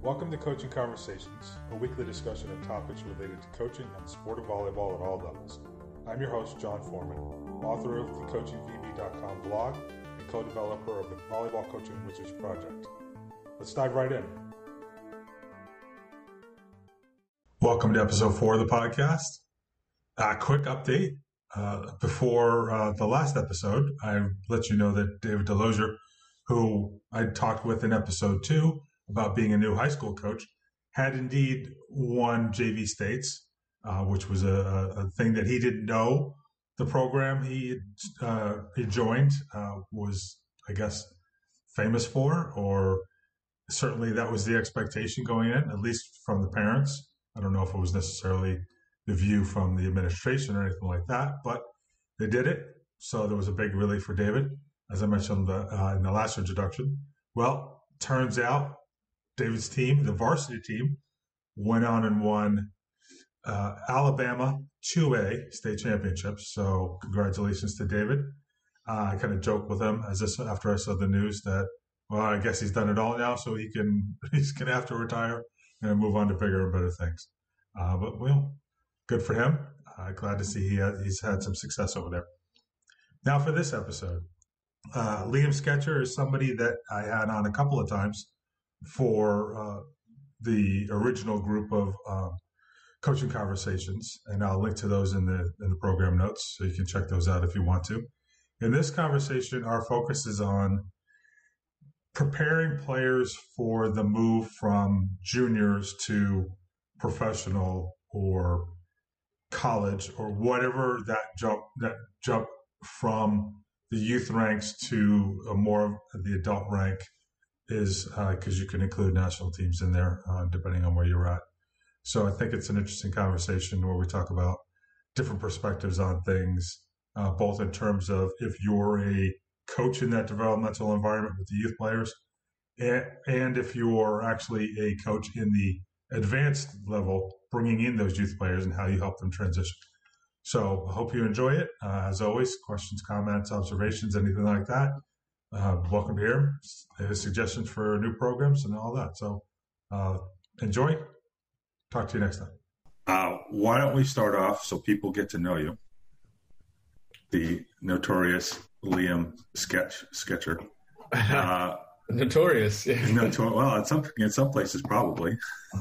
Welcome to Coaching Conversations, a weekly discussion of topics related to coaching and sport of volleyball at all levels. I'm your host, John Foreman, author of the CoachingVB.com blog and co-developer of the Volleyball Coaching Wizards project. Let's dive right in. Welcome to episode 4 of the podcast. A quick update. Before the last episode, I let you know that David Delosier, who I talked with in episode 2 about being a new high school coach, had indeed won JV states, which was a thing that he didn't know. The program he joined was, I guess, famous for, or certainly that was the expectation going in, at least from the parents. I don't know if it was necessarily the view from the administration or anything like that, but they did it. So there was a big relief for David, as I mentioned in the last introduction. Well, turns out David's team, the varsity team, went on and won Alabama 2A state championships. So congratulations to David. I kind of joked with him after I saw the news that, well, I guess he's done it all now, so he's gonna have to retire and move on to bigger and better things. But well, good for him. Glad to see he's had some success over there. Now for this episode, Liam Sketcher is somebody that I had on a couple of times for the original group of coaching conversations, and I'll link to those in the program notes, so you can check those out if you want to. In this conversation, our focus is on preparing players for the move from juniors to professional or college, or whatever that jump from the youth ranks to a more of the adult rank is, because you can include national teams in there depending on where you're at. So I think it's an interesting conversation where we talk about different perspectives on things, both in terms of if you're a coach in that developmental environment with the youth players, and if you're actually a coach in the advanced level, bringing in those youth players and how you help them transition. So I hope you enjoy it. As always, questions, comments, observations, anything like that, welcome here. Suggestions for new programs and all that. So enjoy. Talk to you next time. Why don't we start off so people get to know you? The notorious Liam Sketcher. Notorious, yeah. Well, in some places probably.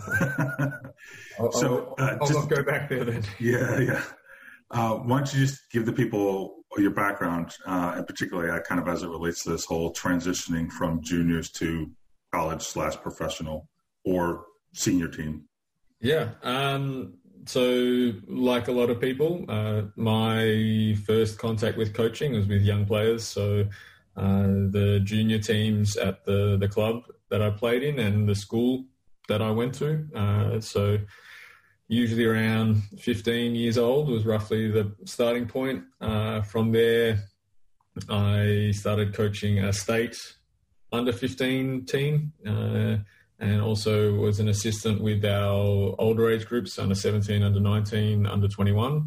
I'll not go back there then. Yeah. Why don't you just give the people your background, and particularly kind of as it relates to this whole transitioning from juniors to college/professional or senior team? Yeah. So like a lot of people, my first contact with coaching was with young players. So the junior teams at the club that I played in and the school that I went to. So usually around 15 years old was roughly the starting point. From there, I started coaching a state under 15 team, and also was an assistant with our older age groups, under 17, under 19, under 21.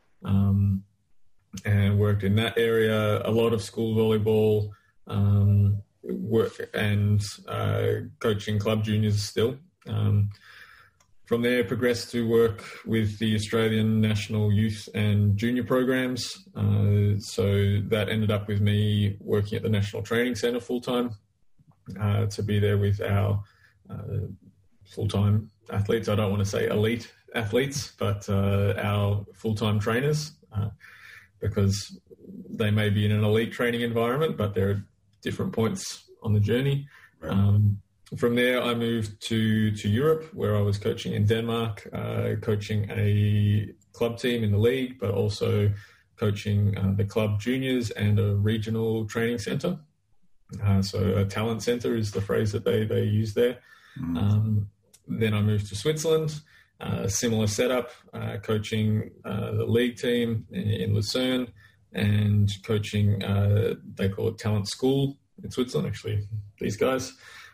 And worked in that area, a lot of school volleyball, work and coaching club juniors still. From there, progressed to work with the Australian National Youth and Junior programs. So that ended up with me working at the National Training Centre full-time to be there with our full-time athletes. I don't want to say elite athletes, but our full-time trainers, because they may be in an elite training environment, but they're at different points on the journey. Right. From there, I moved to Europe, where I was coaching in Denmark, coaching a club team in the league, but also coaching the club juniors and a regional training centre. So a talent centre is the phrase that they use there. Then I moved to Switzerland, similar setup, coaching the league team in Lucerne and coaching, they call it talent school in Switzerland, actually, these guys.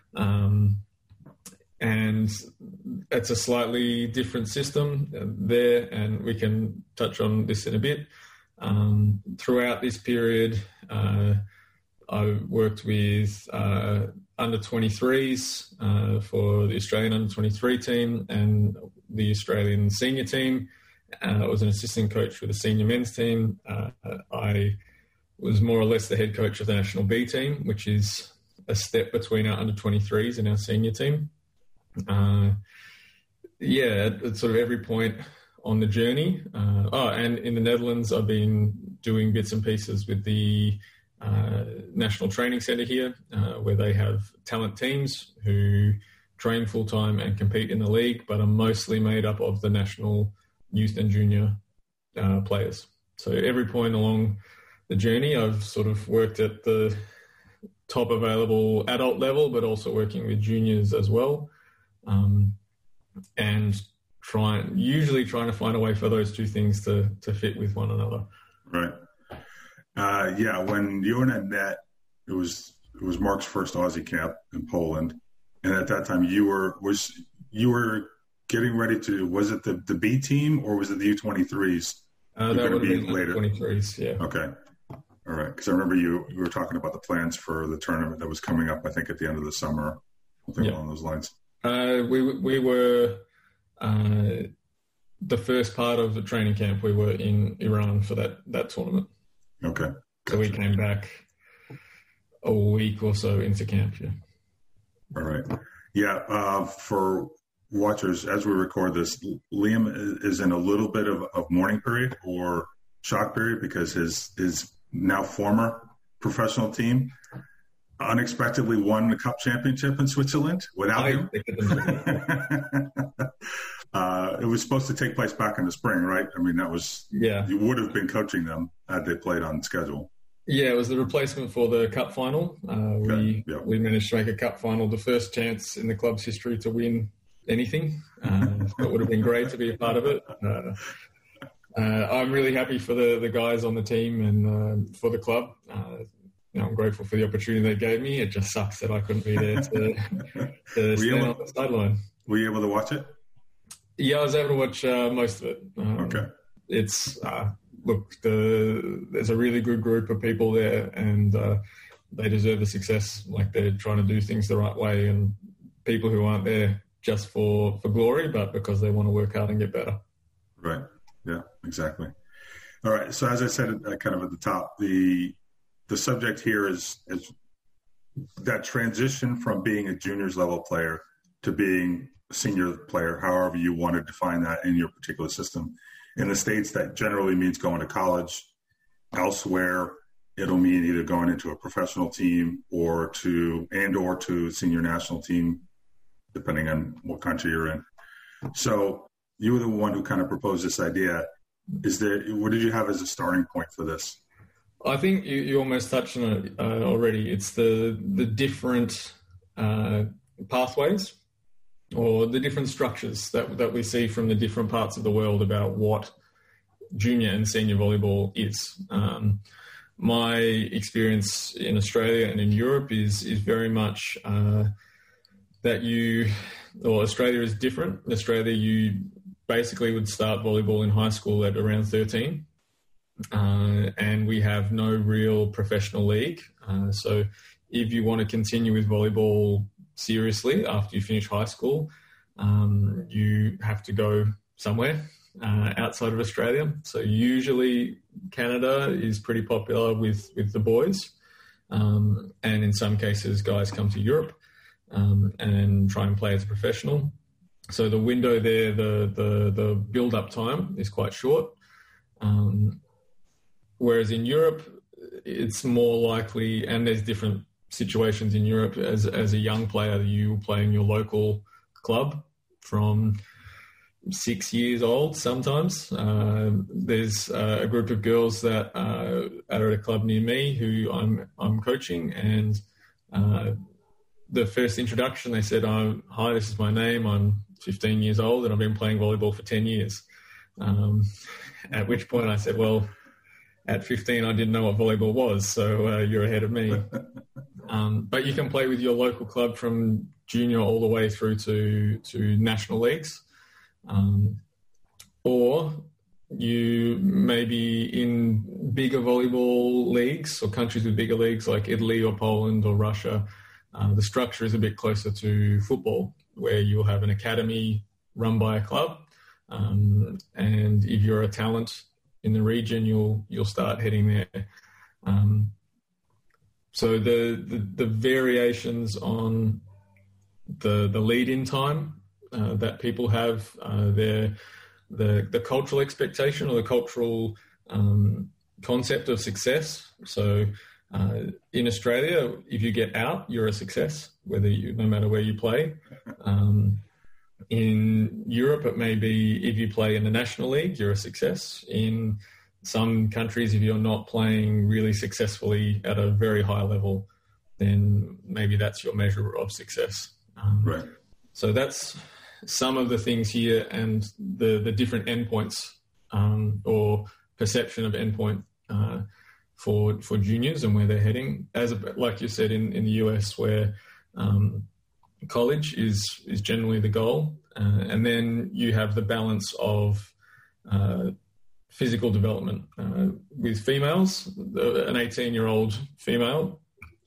And it's a slightly different system there, and we can touch on this in a bit. Throughout this period, I worked with under 23s for the Australian under 23 team and the Australian senior team. I was an assistant coach for the senior men's team. I was more or less the head coach of the National B team, which is a step between our under 23s and our senior team. At sort of every point on the journey. And in the Netherlands, I've been doing bits and pieces with the National Training Centre here, where they have talent teams who train full-time and compete in the league, but are mostly made up of the national youth and junior players. So every point along the journey, I've sort of worked at the top available adult level, but also working with juniors as well. And usually trying to find a way for those two things to fit with one another. Right. When you and I met, it was Mark's first Aussie camp in Poland, and at that time you were getting ready to, was it the B team or was it the U23s? That would have been later. 23s, yeah. Okay. All right. Because I remember you were talking about the plans for the tournament that was coming up, I think, at the end of the summer, something along those lines. We were the first part of the training camp. We were in Iran for that tournament. Okay. Gotcha. So we came back a week or so into camp, yeah. All right. Yeah, for watchers, as we record this, Liam is in a little bit of mourning period or shock period because his now former professional team unexpectedly won the Cup championship in Switzerland without him. It was supposed to take place back in the spring, right? I mean, you would have been coaching them had they played on schedule. Yeah, it was the replacement for the Cup final. We managed to make a Cup final, the first chance in the club's history to win anything. It would have been great to be a part of it. I'm really happy for the guys on the team and for the club. I'm grateful for the opportunity they gave me. It just sucks that I couldn't be there to stand on the sideline. Were you able to watch it? Yeah, I was able to watch most of it. Okay. It's there's a really good group of people there, and they deserve the success. Like, they're trying to do things the right way, and people who aren't there just for glory, but because they want to work hard and get better. Right. Yeah, exactly. All right. So as I said kind of at the top, the subject here is that transition from being a juniors level player to being a senior player, however you want to define that in your particular system. In the States, that generally means going to college. Elsewhere, it'll mean either going into a professional team or to a senior national team, depending on what country you're in. So you were the one who kind of proposed this idea. What did you have as a starting point for this? I think you almost touched on it already. It's the different pathways or the different structures that we see from the different parts of the world about what junior and senior volleyball is. My experience in Australia and in Europe is very much that Australia is different. In Australia, you basically would start volleyball in high school at around 13. And we have no real professional league. So if you want to continue with volleyball seriously after you finish high school, you have to go somewhere outside of Australia. So usually Canada is pretty popular with the boys. And in some cases, guys come to Europe and try and play as a professional. So the window there, the build-up time is quite short. Whereas in Europe, it's more likely, and there's different situations in Europe, as a young player, you play in your local club from 6 years old sometimes. There's a group of girls that are at a club near me who I'm coaching, and the first introduction, they said, "Hi, this is my name. I'm 15 years old and I've been playing volleyball for 10 years. At which point I said, well, at 15, I didn't know what volleyball was, so you're ahead of me. But you can play with your local club from junior all the way through to national leagues. Or you may be in bigger volleyball leagues or countries with bigger leagues like Italy or Poland or Russia. The structure is a bit closer to football, where you'll have an academy run by a club, and if you're a talent in the region, you'll start heading there. So the variations on the lead-in time that people have, the cultural expectation or the cultural concept of success. So in Australia, if you get out, you're a success, no matter where you play. In Europe, it may be if you play in the National League, you're a success. In some countries, if you're not playing really successfully at a very high level, then maybe that's your measure of success. Right. So that's some of the things here, and the different endpoints or perception of endpoint for juniors and where they're heading. Like you said, in the US, where college is generally the goal, and then you have the balance of physical development. With females, an 18-year-old female,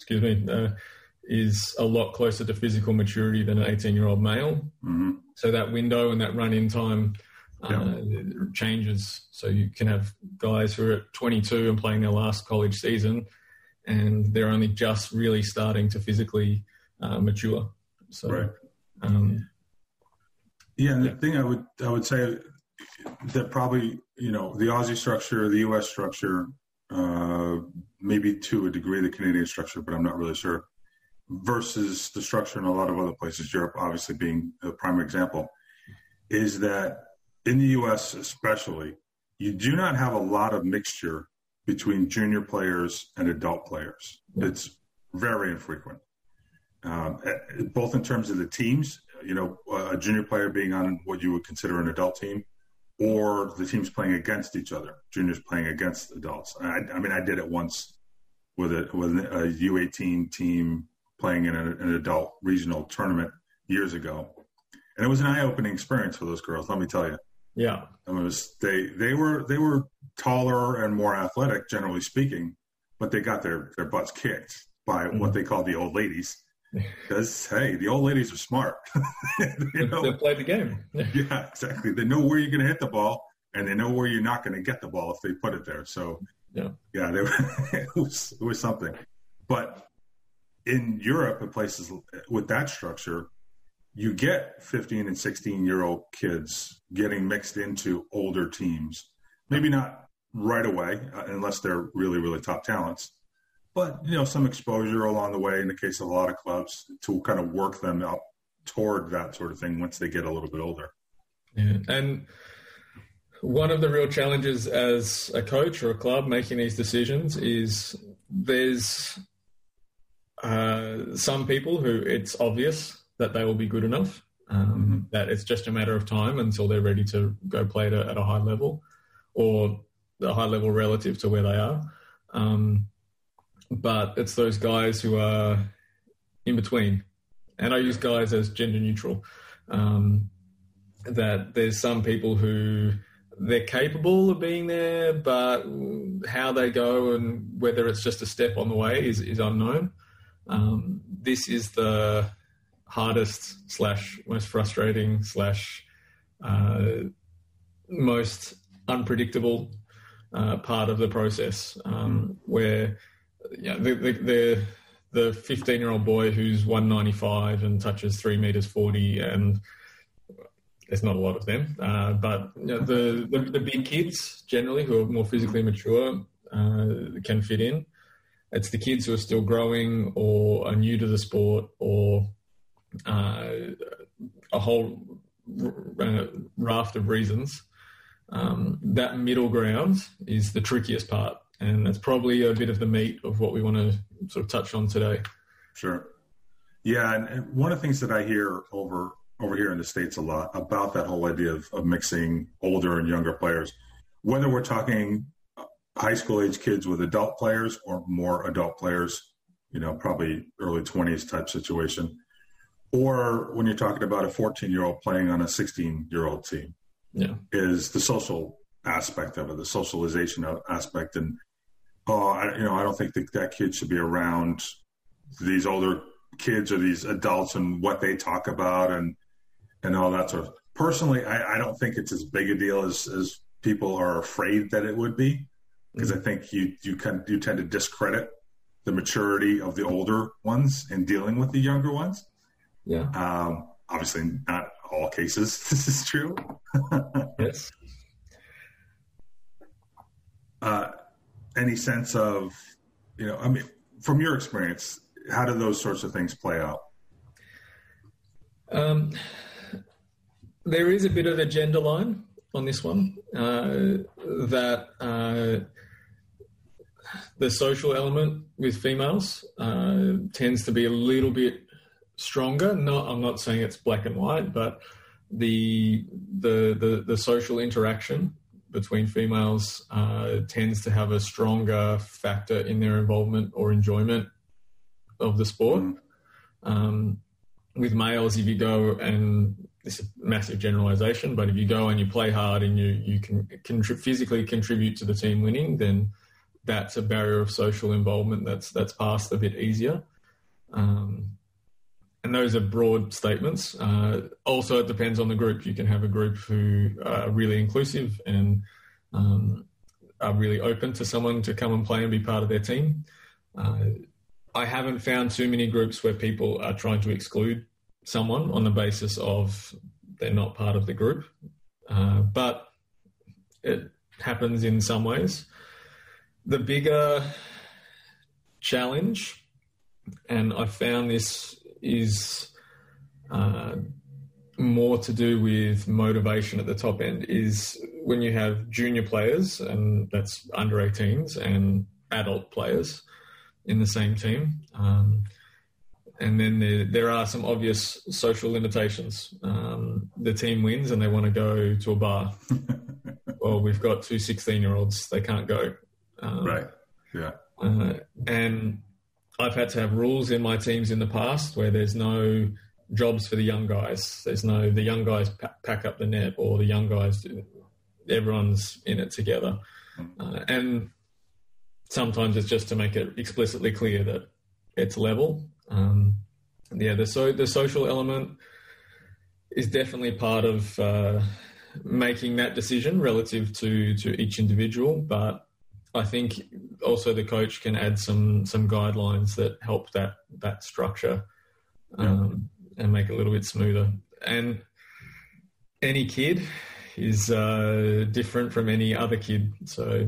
is a lot closer to physical maturity than an 18-year-old male. Mm-hmm. So that window and that run-in time changes. So you can have guys who are at 22 and playing their last college season, and they're only just really starting to physically mature. So, right. And the thing I would say that probably, the Aussie structure, the US structure, maybe to a degree the Canadian structure, but I'm not really sure, versus the structure in a lot of other places, Europe obviously being a prime example, is that in the US especially, you do not have a lot of mixture between junior players and adult players. It's very infrequent, both in terms of the teams, a junior player being on what you would consider an adult team, or the teams playing against each other, juniors playing against adults. I mean, I did it once with a U18 team playing in an adult regional tournament years ago. And it was an eye-opening experience for those girls, let me tell you. Yeah. I mean, they were taller and more athletic, generally speaking, but they got their butts kicked by what they call the old ladies. Because, hey, the old ladies are smart. They play the game. Yeah, exactly. They know where you're going to hit the ball, and they know where you're not going to get the ball if they put it there. So, it was something. But in Europe and places with that structure, you get 15 and 16-year-old kids getting mixed into older teams. Maybe not right away, unless they're really, really top talents. But, some exposure along the way in the case of a lot of clubs to kind of work them up toward that sort of thing once they get a little bit older. Yeah. And one of the real challenges as a coach or a club making these decisions is there's some people who it's obvious that they will be good enough, that it's just a matter of time until they're ready to go play at a high level, or a high level relative to where they are. But it's those guys who are in between. And I use guys as gender neutral. That there's some people who they're capable of being there, but how they go and whether it's just a step on the way is unknown. This is the hardest / most frustrating / most unpredictable part of the process, where the 15-year-old boy who's 195 and touches 3.40 meters, and there's not a lot of them, but the big kids generally who are more physically mature can fit in. It's the kids who are still growing or are new to the sport, or a whole raft of reasons. That middle ground is the trickiest part. And that's probably a bit of the meat of what we want to sort of touch on today. Sure. Yeah, and one of the things that I hear over here in the States a lot about that whole idea of mixing older and younger players, whether we're talking high school age kids with adult players or more adult players, probably early 20s type situation, or when you're talking about a 14-year-old playing on a 16-year-old team, is the social aspect of it, the socialization aspect. And, I don't think that kid should be around these older kids or these adults and what they talk about and all that sort of. Personally, I don't think it's as big a deal as people are afraid that it would be, because I think you tend to discredit the maturity of the older ones in dealing with the younger ones. Yeah. Obviously, not all cases this is true. Yes. Any sense of, I mean, from your experience, how do those sorts of things play out? There is a bit of a gender line on this one, that the social element with females tends to be a little bit stronger. I'm not saying it's black and white, but the social interaction between females tends to have a stronger factor in their involvement or enjoyment of the sport. With males, if you go, and this is a massive generalization, but if you go and you play hard and you can physically contribute to the team winning, then that's a barrier of social involvement that's passed a bit easier. And those are broad statements. Also, it depends on the group. You can have a group who are really inclusive and are really open to someone to come and play and be part of their team. I haven't found too many groups where people are trying to exclude someone on the basis of they're not part of the group. But it happens in some ways. The bigger challenge, and I found this is more to do with motivation at the top end, is when you have junior players, and that's under 18s, and adult players in the same team. And then there are some obvious social limitations. The team wins and they want to go to a bar. Well, we've got 2 16-year-olds. They can't go. Right. Yeah. And I've had to have rules in my teams in the past where there's no jobs for the young guys. There's no, the young guys pack up the net, or the young guys, everyone's in it together. And sometimes it's just to make it explicitly clear that it's level. The social element is definitely part of making that decision relative to each individual, but I think also the coach can add some guidelines that help that structure and make it a little bit smoother. And any kid is different from any other kid, so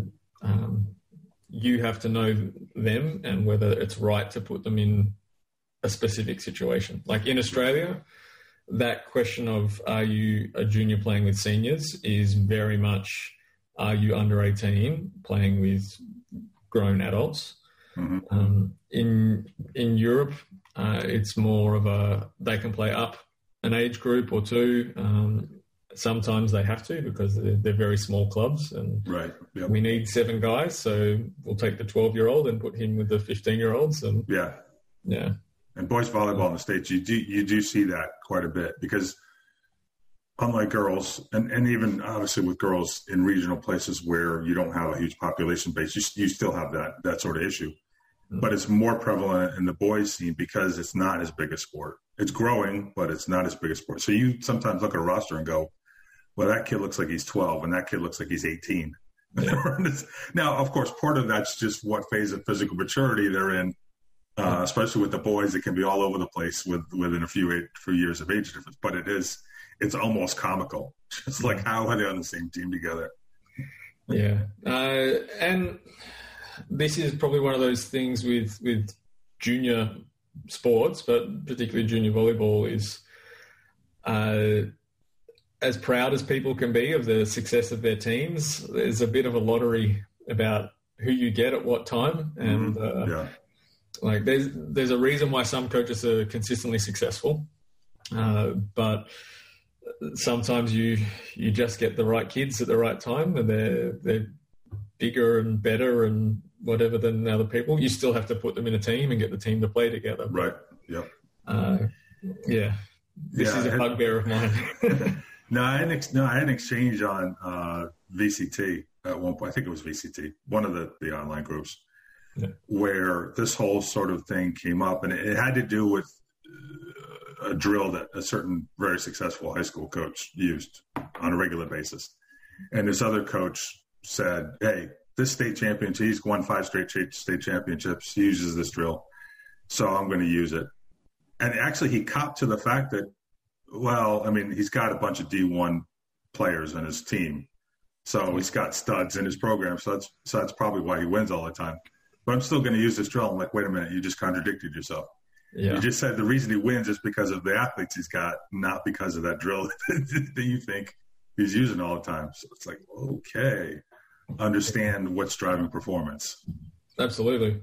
you have to know them and whether it's right to put them in a specific situation. Like in Australia, that question of are you a junior playing with seniors is very much, are you under 18 playing with grown adults? Mm-hmm. In Europe, it's more of they can play up an age group or two. Sometimes they have to because they're very small clubs, and right. Yep. We need 7 guys, so we'll take the 12-year-old and put him with the 15-year-olds. And yeah. And boys volleyball in the States, you do see that quite a bit, because unlike girls, and even obviously with girls in regional places where you don't have a huge population base, you still have that sort of issue. Mm-hmm. But it's more prevalent in the boys scene because it's not as big a sport. It's growing, but it's not as big a sport. So you sometimes look at a roster and go, well, that kid looks like he's 12 and that kid looks like he's 18. Yeah. Now, of course, part of that's just what phase of physical maturity they're in. Especially with the boys, it can be all over the place within a few years of age difference. But it's almost comical. It's like, how are they on the same team together? Yeah. And this is probably one of those things with junior sports, but particularly junior volleyball, is as proud as people can be of the success of their teams, there's a bit of a lottery about who you get at what time. And like there's a reason why some coaches are consistently successful, but sometimes you just get the right kids at the right time, and they're bigger and better and whatever than other people. You still have to put them in a team and get the team to play together. Right. Yep. This is a bugbear of mine. No, I had an exchange on VCT at one point. I think it was VCT, one of the online groups. where this whole sort of thing came up, and it had to do with a drill that a certain very successful high school coach used on a regular basis. And this other coach said, hey, this state championship, he's won 5 straight state championships. He uses this drill, so I'm going to use it. And actually he copped to the fact that, well, I mean, he's got a bunch of D1 players in his team. So he's got studs in his program. So that's probably why he wins all the time. But I'm still going to use this drill. I'm like, wait a minute, you just contradicted yourself. Yeah. You just said the reason he wins is because of the athletes he's got, not because of that drill that you think he's using all the time. So it's like, okay, understand what's driving performance. Absolutely.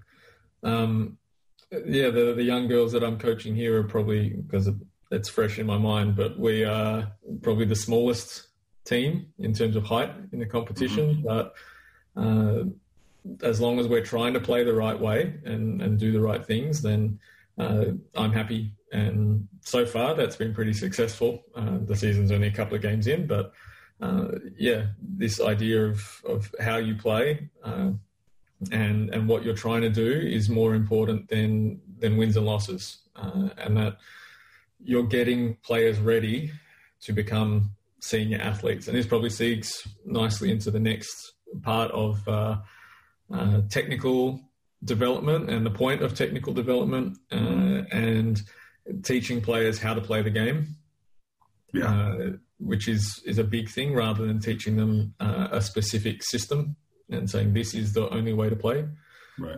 The young girls that I'm coaching here are probably, because it's fresh in my mind, but we are probably the smallest team in terms of height in the competition. Mm-hmm. But as long as we're trying to play the right way and do the right things, then I'm happy. And so far that's been pretty successful. The season's only a couple of games in, but this idea of how you play and what you're trying to do is more important than wins and losses, and that you're getting players ready to become senior athletes. And this probably segues nicely into the next part of technical development and the point of technical development, and teaching players how to play the game, which is a big thing, rather than teaching them a specific system and saying this is the only way to play. Right.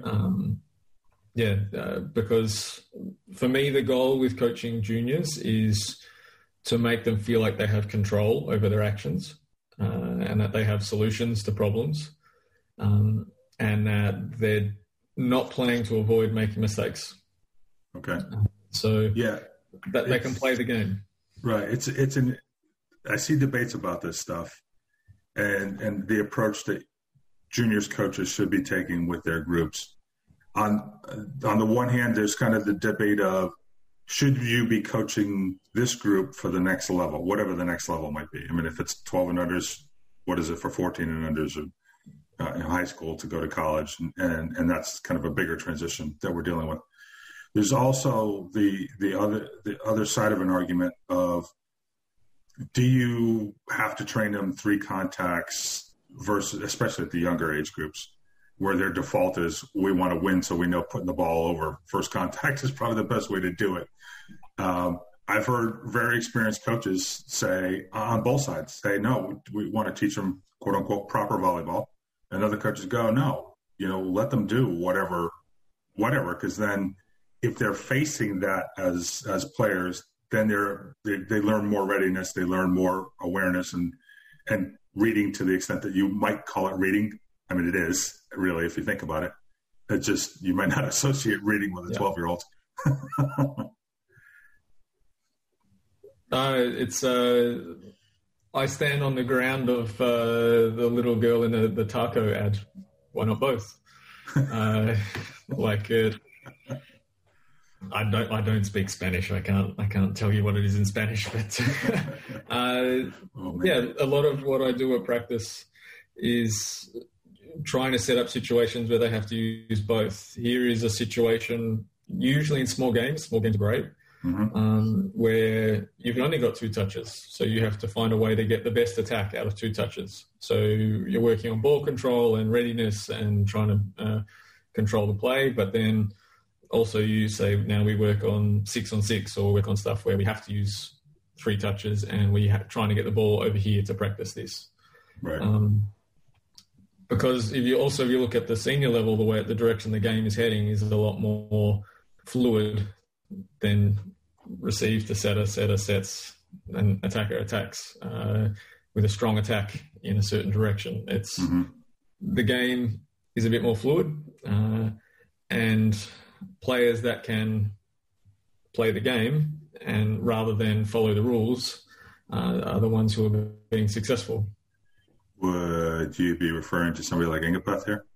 Because for me, the goal with coaching juniors is to make them feel like they have control over their actions, and that they have solutions to problems, and that they're not playing to avoid making mistakes. Okay. That they can play the game. Right. I see debates about this stuff and the approach that juniors coaches should be taking with their groups. On the one hand, there's kind of the debate of, should you be coaching this group for the next level, whatever the next level might be? I mean, if it's 12 and unders, what is it for 14 and unders in high school to go to college? And that's kind of a bigger transition that we're dealing with. There's also the other side of an argument of, do you have to train them 3 contacts versus, especially at the younger age groups, where their default is, we want to win, so we know putting the ball over first contact is probably the best way to do it. I've heard very experienced coaches say on both sides, no, we want to teach them, quote unquote, proper volleyball. And other coaches go, no, let them do whatever, because then if they're facing that as players, then they learn more readiness, they learn more awareness and reading, to the extent that you might call it reading. I mean, it is really, if you think about it. It's just, you might not associate reading with a 12-year-old. I stand on the ground of the little girl in the taco ad. Why not both? I don't speak Spanish. I can't tell you what it is in Spanish, but a lot of what I do at practice is trying to set up situations where they have to use both. Here is a situation, usually in small games are great, where you've only got 2 touches. So you have to find a way to get the best attack out of 2 touches. So you're working on ball control and readiness and trying to control the play, but then also you say, now we work on 6-on-6, or work on stuff where we have to use 3 touches and we trying to get the ball over here to practice this. Right. Because if you look at the senior level, the direction the game is heading is a lot more fluid than receive to setter sets and attacker attacks with a strong attack in a certain direction. It's the game is a bit more fluid, and players that can play the game and rather than follow the rules are the ones who are being successful. Would you be referring to somebody like Ingapeth here?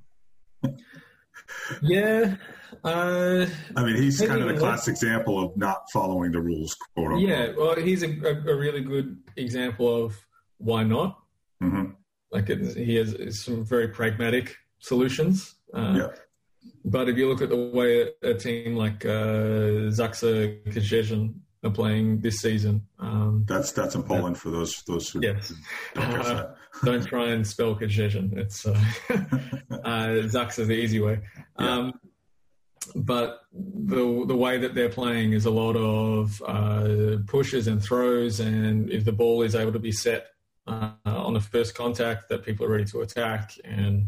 Yeah. I mean, he's kind of the classic example of not following the rules, quote unquote. Yeah, well, he's a really good example of why not. Mm-hmm. He has some very pragmatic solutions. But if you look at the way a team like Zaksa Krzezin are playing this season, that's in Poland for those who yes. Don't try and spell Krzezin. It's Zaksa's the easy way. Yeah. But the way that they're playing is a lot of pushes and throws, and if the ball is able to be set on the first contact, that people are ready to attack. And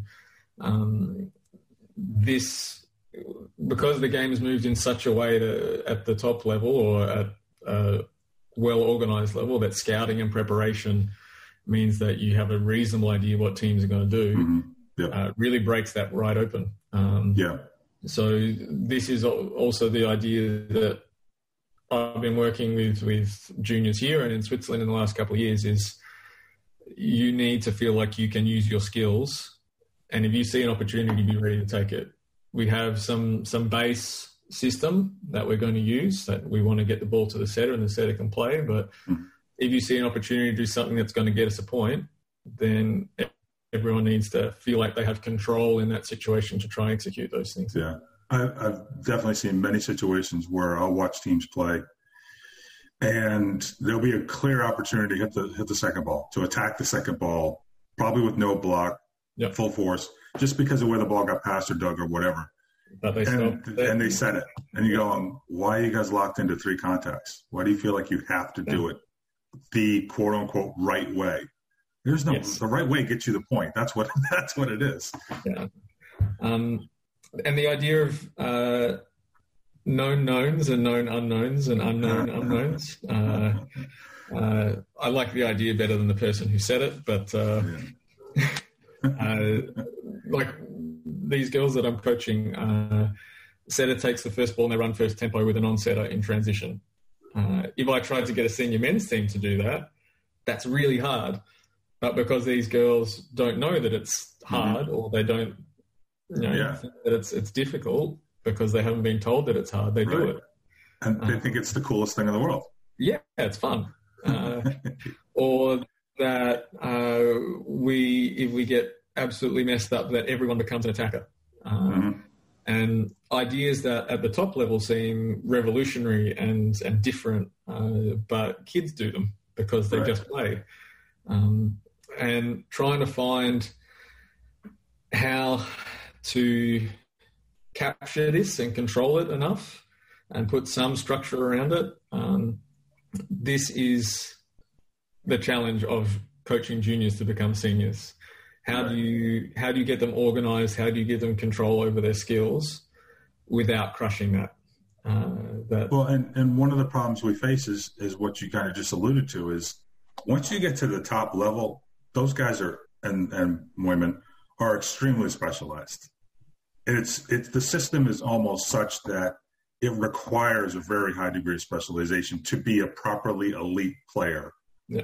this, because the game has moved in such a way at the top level or at a well-organised level, that scouting and preparation means that you have a reasonable idea what teams are going to do. Mm-hmm. Yep. Really breaks that right open. So this is also the idea that I've been working with juniors here and in Switzerland in the last couple of years is you need to feel like you can use your skills, and if you see an opportunity, be ready to take it. We have some base system that we're going to use, that we want to get the ball to the setter and the setter can play, but if you see an opportunity to do something that's going to get us a point, then everyone needs to feel like they have control in that situation to try and execute those things. Yeah, I've definitely seen many situations where I'll watch teams play, and there'll be a clear opportunity to hit the second ball, to attack the second ball, probably with no block, full force, just because of where the ball got passed or dug or whatever. But they and they set it, and you go, why are you guys locked into 3 contacts? Why do you feel like you have to do it the quote unquote right way? There's no the right way gets you the point. That's what it is. Yeah. And the idea of known knowns and known unknowns and unknown unknowns. I like the idea better than the person who said it, but like these girls that I'm coaching, setter takes the first ball and they run first tempo with a non-setter in transition. If I tried to get a senior men's team to do that, that's really hard. But because these girls don't know that it's hard, or they don't think that it's difficult because they haven't been told that it's hard, they do it. And they think it's the coolest thing in the world. Yeah, it's fun. Or that if we get absolutely messed up, that everyone becomes an attacker. And ideas that at the top level seem revolutionary and different, but kids do them because they just play. And trying to find how to capture this and control it enough and put some structure around it. This is the challenge of coaching juniors to become seniors. How do you get them organized? How do you give them control over their skills without crushing that? Well, and one of the problems we face is what you kind of just alluded to is once you get to the top level, those guys are and women are extremely specialized. It's the system is almost such that it requires a very high degree of specialization to be a properly elite player. Yeah.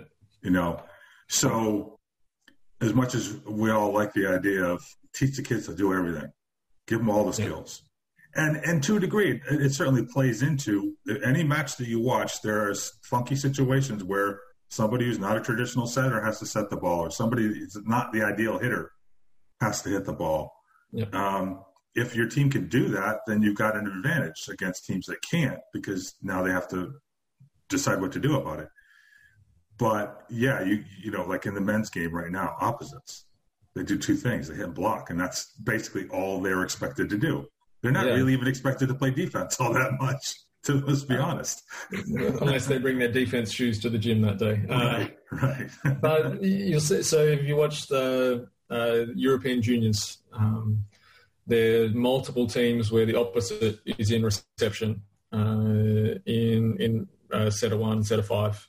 So as much as we all like the idea of teach the kids to do everything, give them all the skills. And to a degree, it certainly plays into any match that you watch. There are funky situations where somebody who's not a traditional setter has to set the ball, or somebody who's not the ideal hitter has to hit the ball. Yeah. If your team can do that, then you've got an advantage against teams that can't, because now they have to decide what to do about it. But yeah, you know, like in the men's game right now, opposites. They do 2 things. They hit and block, and that's basically all they're expected to do. They're not really even expected to play defense all that much, let's be honest. Unless they bring their defense shoes to the gym that day. Right. But you'll see, so if you watch the European juniors, there are multiple teams where the opposite is in reception, in setter 1, setter 5.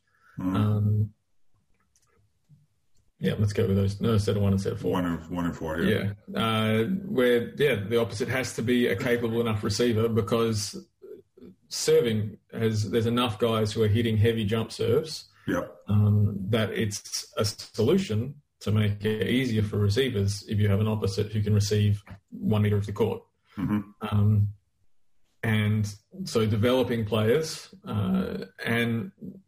Let's go with those. No, setter 1 and setter 4. 1 and 4. Yeah. Where the opposite has to be a capable enough receiver, because serving there's enough guys who are hitting heavy jump serves. That it's a solution to make it easier for receivers if you have an opposite who can receive 1 meter of the court. And so developing players, and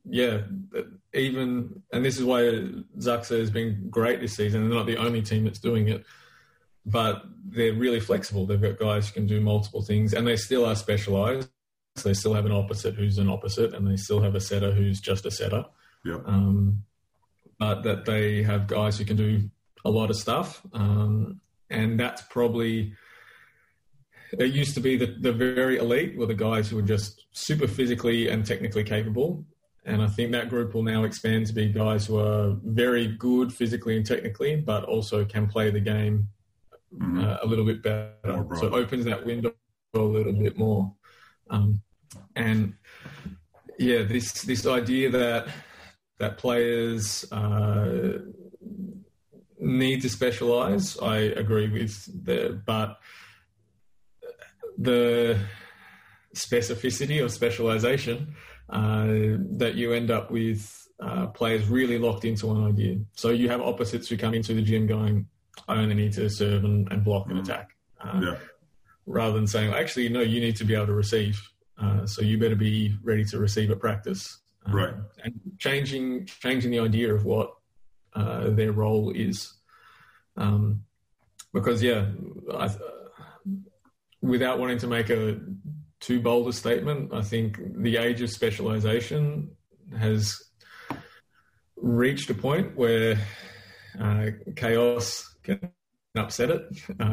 this is why Zaksa has been great this season. They're not the only team that's doing it, but they're really flexible. They've got guys who can do multiple things, and they still are specialised. So they still have an opposite who's an opposite, and they still have a setter who's just a setter. Yep. But that they have guys who can do a lot of stuff, and that's probably. It used to be the very elite were the guys who were just super physically and technically capable. And I think that group will now expand to be guys who are very good physically and technically, but also can play the game a little bit better. So it opens that window a little bit more. And yeah, this idea that players need to specialize, I agree with but the specificity of specialization that you end up with players really locked into one idea. So you have opposites who come into the gym going, I only need to serve and block and attack. Rather than saying, actually, no, you need to be able to receive. So you better be ready to receive at practice. Right. And changing the idea of what their role is. Because, without wanting to make a too bold a statement, I think the age of specialization has reached a point where chaos can upset it.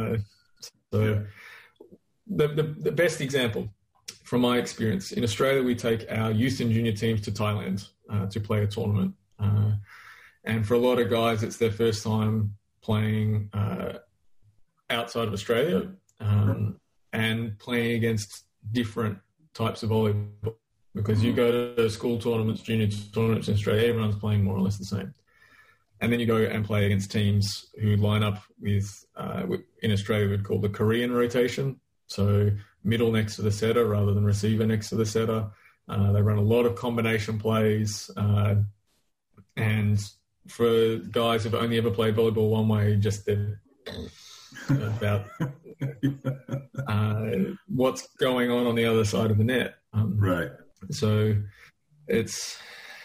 The best example from my experience, in Australia, we take our youth and junior teams to Thailand to play a tournament. And for a lot of guys, it's their first time playing outside of Australia. And playing against different types of volleyball, because you go to school tournaments, junior tournaments in Australia, everyone's playing more or less the same. And then you go and play against teams who line up with in Australia, we'd call the Korean rotation. So middle next to the setter rather than receiver next to the setter. They run a lot of combination plays. And for guys who've only ever played volleyball one way, just about what's going on the other side of the net. Right. So it's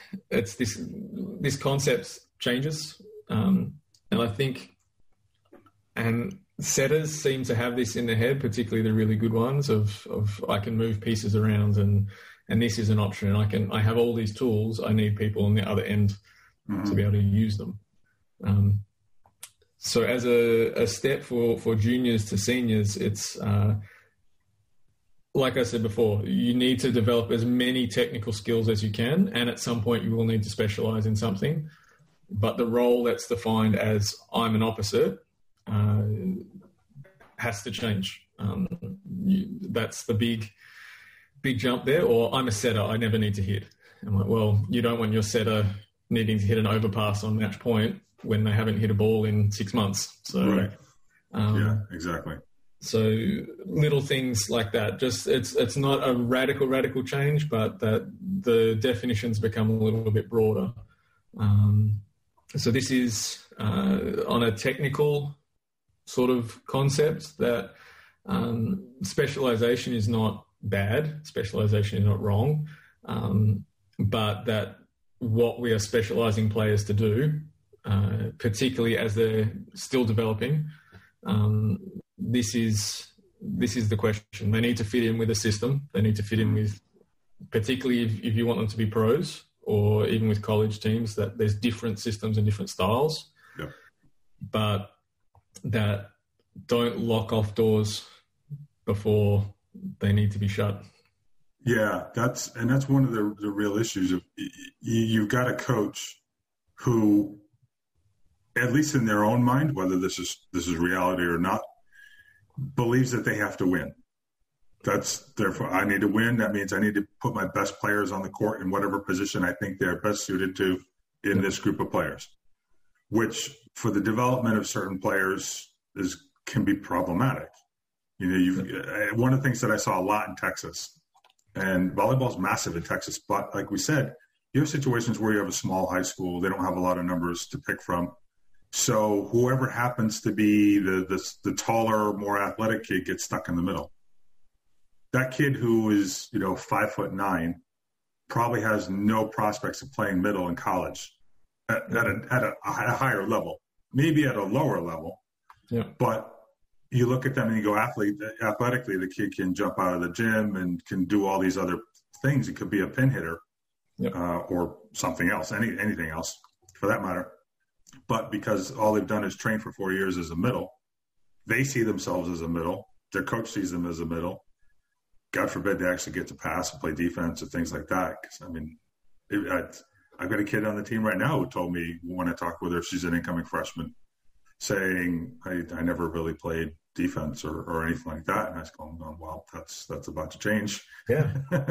this concept changes, and I think, and setters seem to have this in their head, particularly the really good ones of I can move pieces around and this is an option. I have all these tools. I need people on the other end to be able to use them. So as a step for juniors to seniors, it's like I said before, you need to develop as many technical skills as you can, and at some point you will need to specialize in something. But the role that's defined as I'm an opposite has to change. That's the big jump there. Or I'm a setter, I never need to hit. I'm like, well, you don't want your setter needing to hit an overpass on match point when they haven't hit a ball in 6 months. So, right. Yeah, exactly. So little things like that. Just it's not a radical change, but that the definitions become a little bit broader. So this is on a technical sort of concept that specialization is not bad, specialization is not wrong, but that what we are specializing players to do, particularly as they're still developing, this is the question. They need to fit in with a system. They need to fit in with, particularly if you want them to be pros, or even with college teams, that there's different systems and different styles, yep. But that don't lock off doors before they need to be shut. Yeah, that's one of the real issues. Of you've got a coach who, at least in their own mind, whether this is reality or not, believes that they have to win. That's therefore I need to win. That means I need to put my best players on the court in whatever position I think they're best suited to in this group of players, which for the development of certain players can be problematic. You know, one of the things that I saw a lot in Texas, and volleyball is massive in Texas, but like we said, you have situations where you have a small high school, they don't have a lot of numbers to pick from. So whoever happens to be the taller, more athletic kid gets stuck in the middle. That kid who is, 5'9", probably has no prospects of playing middle in college at a higher level, maybe at a lower level. Yeah. But you look at them and you go, athletically, the kid can jump out of the gym and can do all these other things. It could be a pin hitter, Yep. Or something else, anything else for that matter. But because all they've done is train for 4 years as a middle, they see themselves as a middle. Their coach sees them as a middle. God forbid they actually get to pass and play defense or things like that. Because, I mean, I've got a kid on the team right now who told me when I talked with her, she's an incoming freshman, saying, I never really played defense or anything like that. And I was going, oh, well, that's about to change. Yeah.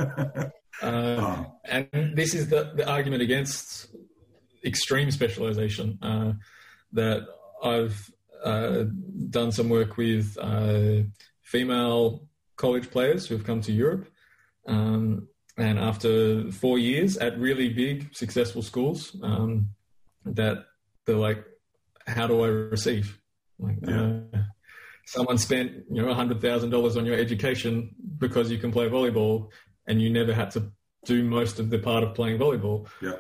And this is the argument against extreme specialization, that I've done some work with female college players who have come to Europe. And after 4 years at really big, successful schools, that they're like, how do I receive? Like, someone spent, $100,000 on your education because you can play volleyball, and you never had to do most of the part of playing volleyball. Yeah.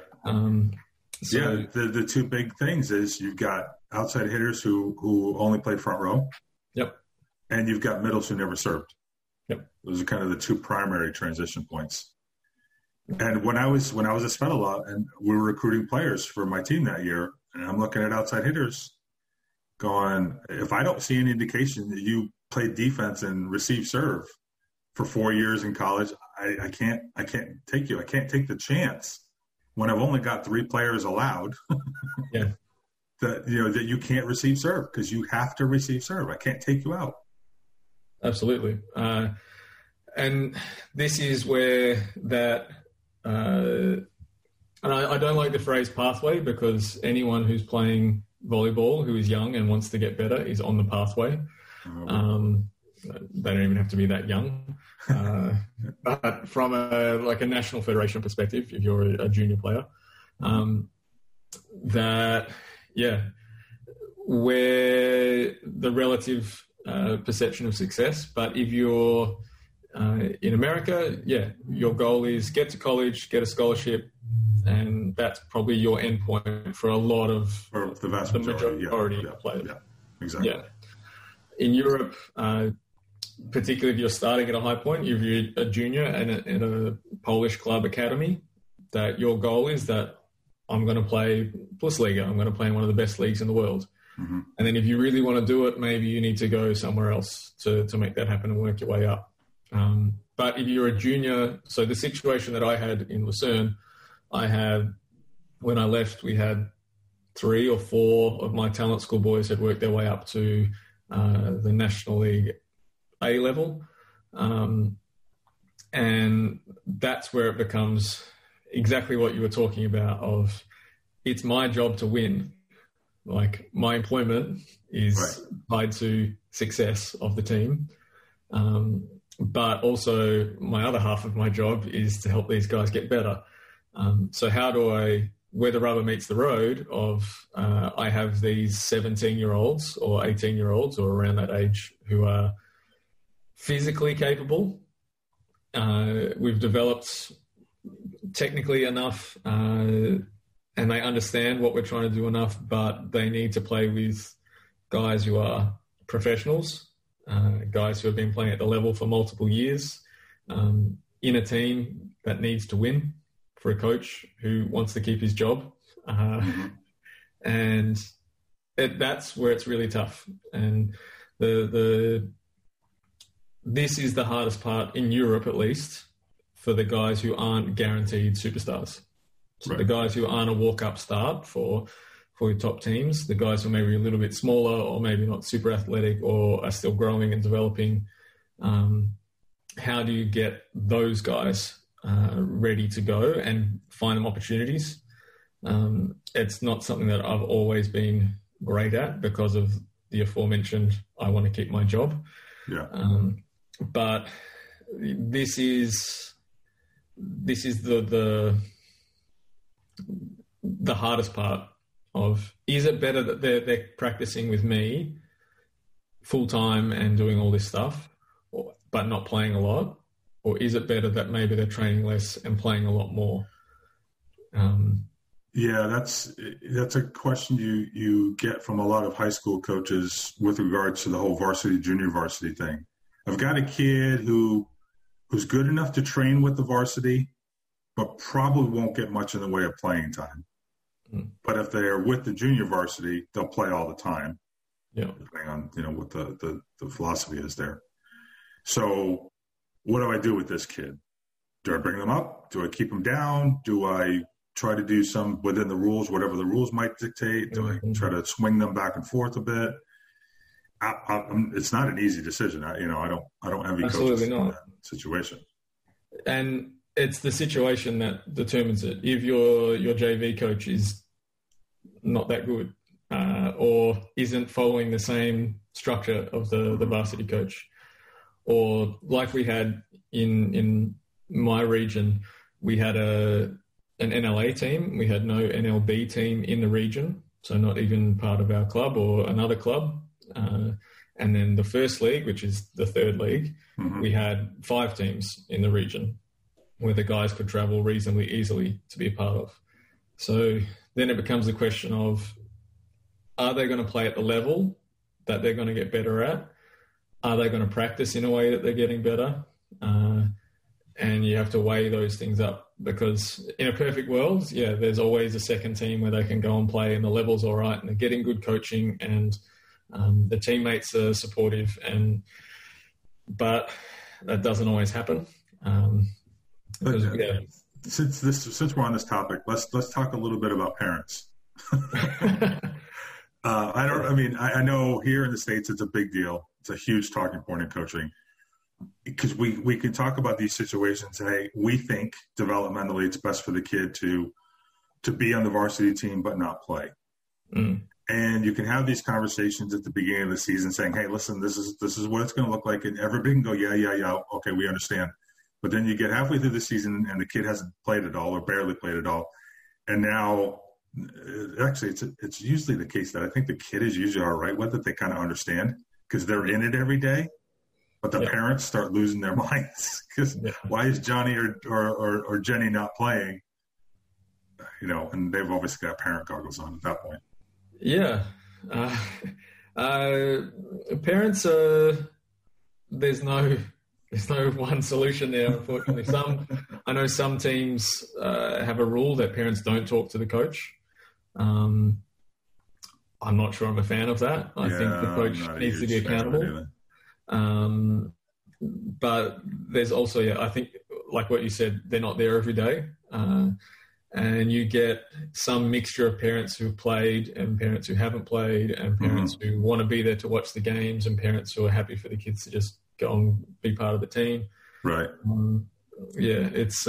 The two big things is you've got outside hitters who only played front row. Yep. And you've got middles who never served. Yep. Those are kind of the two primary transition points. And when I was at Svetala and we were recruiting players for my team that year, and I'm looking at outside hitters going, if I don't see any indication that you played defense and received serve for 4 years in college, I can't take you. I can't take the chance when I've only got 3 players allowed that you can't receive serve, because you have to receive serve. I can't take you out. Absolutely. And this is where that, and I don't like the phrase pathway, because anyone who's playing volleyball who is young and wants to get better is on the pathway. They don't even have to be that young. But from a national federation perspective, if you're a junior player, where the relative perception of success. But if you're in America, your goal is get to college, get a scholarship, and that's probably your end point for a lot of the vast majority of players. Yeah, exactly. Yeah. In Europe, particularly if you're starting at a high point, if you're a junior in a Polish club academy, that your goal is that I'm going to play Plus Liga. I'm going to play in one of the best leagues in the world. Mm-hmm. And then if you really want to do it, maybe you need to go somewhere else to make that happen and work your way up. But if you're a junior, so the situation that I had in Lucerne, when I left, we had 3 or 4 of my talent school boys had worked their way up to the National League A level. And that's where it becomes exactly what you were talking about of it's my job to win. Like my employment is tied to success of the team. But also my other half of my job is to help these guys get better. So how do I, where the rubber meets the road of I have these 17-year-olds or 18-year-olds or around that age who are physically capable. We've developed technically enough and they understand what we're trying to do enough, but they need to play with guys who are professionals, guys who have been playing at the level for multiple years, in a team that needs to win for a coach who wants to keep his job. And that's where it's really tough. And this is the hardest part in Europe, at least, for the guys who aren't guaranteed superstars. So the guys who aren't a walk-up start for your top teams, the guys who are maybe a little bit smaller or maybe not super athletic or are still growing and developing, how do you get those guys ready to go and find them opportunities? It's not something that I've always been great at because of the aforementioned I want to keep my job. Yeah. But this is the hardest part of, is it better that they're practicing with me full time and doing all this stuff, but not playing a lot? Or is it better that maybe they're training less and playing a lot more? Yeah, that's a question you get from a lot of high school coaches with regards to the whole varsity, junior varsity thing. I've got a kid who's good enough to train with the varsity, but probably won't get much in the way of playing time. Mm. But if they're with the junior varsity, they'll play all the time. Yeah, depending on what the philosophy is there. So, what do I do with this kid? Do I bring them up? Do I keep them down? Do I try to do some within the rules, whatever the rules might dictate? Do I try to swing them back and forth a bit? It's not an easy decision. I don't envy coaches in that situation. And it's the situation that determines it. If your JV coach is not that good or isn't following the same structure of the varsity coach, or like we had in my region, we had an NLA team. We had no NLB team in the region, so not even part of our club or another club. And then the first league, which is the third league, we had 5 teams in the region where the guys could travel reasonably easily to be a part of. So then it becomes a question of, are they going to play at the level that they're going to get better at? Are they going to practice in a way that they're getting better? And you have to weigh those things up, because in a perfect world, there's always a second team where they can go and play and the level's all right and they're getting good coaching and the teammates are supportive, but that doesn't always happen. Since we're on this topic, let's talk a little bit about parents. I know here in the States it's a big deal. It's a huge talking point in coaching, because we can talk about these situations. Hey, we think developmentally it's best for the kid to be on the varsity team but not play. And you can have these conversations at the beginning of the season saying, hey, listen, this is what it's going to look like. And everybody can go, yeah. Okay, we understand. But then you get halfway through the season and the kid hasn't played at all or barely played at all. And now, actually, it's usually the case that I think the kid is usually all right with it. They kind of understand because they're in it every day. But the parents start losing their minds because why is Johnny or Jenny not playing? And they've obviously got parent goggles on at that point. Yeah. Parents, there's no one solution there, unfortunately. I know some teams have a rule that parents don't talk to the coach. I'm not sure I'm a fan of that. I think the coach needs to be accountable. But there's also, I think, like what you said, they're not there every day. And you get some mixture of parents who've played and parents who haven't played and parents who want to be there to watch the games and parents who are happy for the kids to just go and be part of the team. Right. It's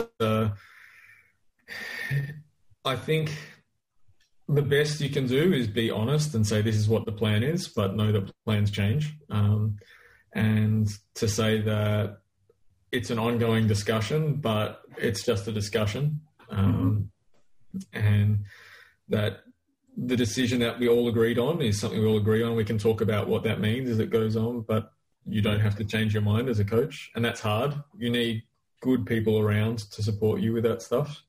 I think the best you can do is be honest and say this is what the plan is, but know that plans change. And to say that it's an ongoing discussion, but it's just a discussion. And that the decision that we all agreed on is something we all agree on. We can talk about what that means as it goes on, but you don't have to change your mind as a coach. And that's hard. You need good people around to support you with that stuff.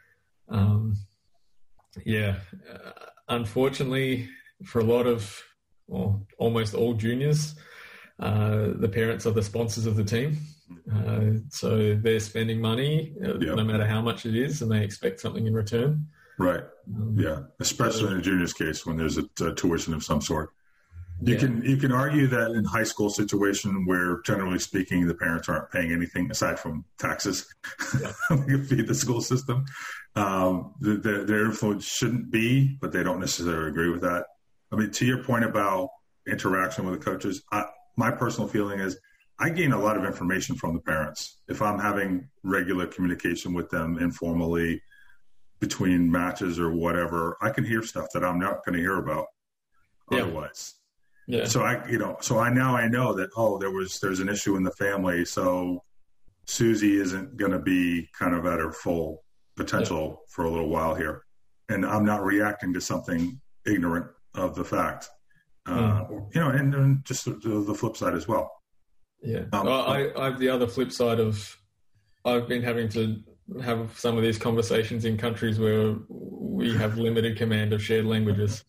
Unfortunately, for a lot of, almost all juniors, the parents are the sponsors of the team. So they're spending money, no matter how much it is, and they expect something in return. Right. Especially in a junior's case when there's a tuition of some sort. You can argue that in high school situation where, generally speaking, the parents aren't paying anything aside from taxes to feed the school system. Their influence shouldn't be, but they don't necessarily agree with that. I mean, to your point about interaction with the coaches, my personal feeling is I gain a lot of information from the parents. If I'm having regular communication with them informally between matches or whatever, I can hear stuff that I'm not going to hear about otherwise. Yeah. So I know that, there's an issue in the family. So Susie isn't going to be kind of at her full potential for a little while here. And I'm not reacting to something ignorant of the fact, and just the flip side as well. Yeah. I have the other flip side of I've been having to have some of these conversations in countries where we have limited command of shared languages.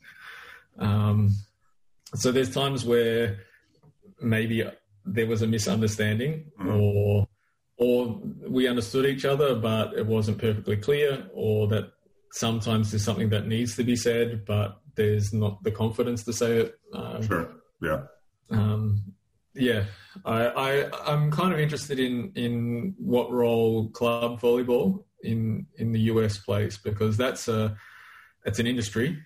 So there's times where maybe there was a misunderstanding, or we understood each other, but it wasn't perfectly clear, or that sometimes there's something that needs to be said, but there's not the confidence to say it. Sure. Yeah. I'm kind of interested in what role club volleyball in the US plays, because it's an industry,